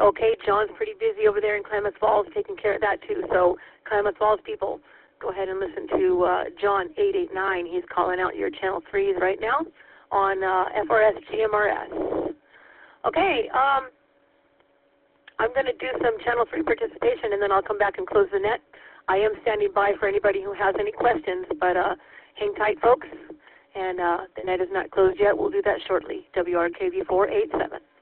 Okay, John's pretty busy over there in Klamath Falls taking care of that too. So Klamath Falls people, go ahead and listen to John 889. He's calling out your Channel 3s right now on FRS GMRS. Okay, I'm going to do some Channel 3 participation, and then I'll come back and close the net. I am standing by for anybody who has any questions, but hang tight, folks. And the net is not closed yet. We'll do that shortly. WRKV 487.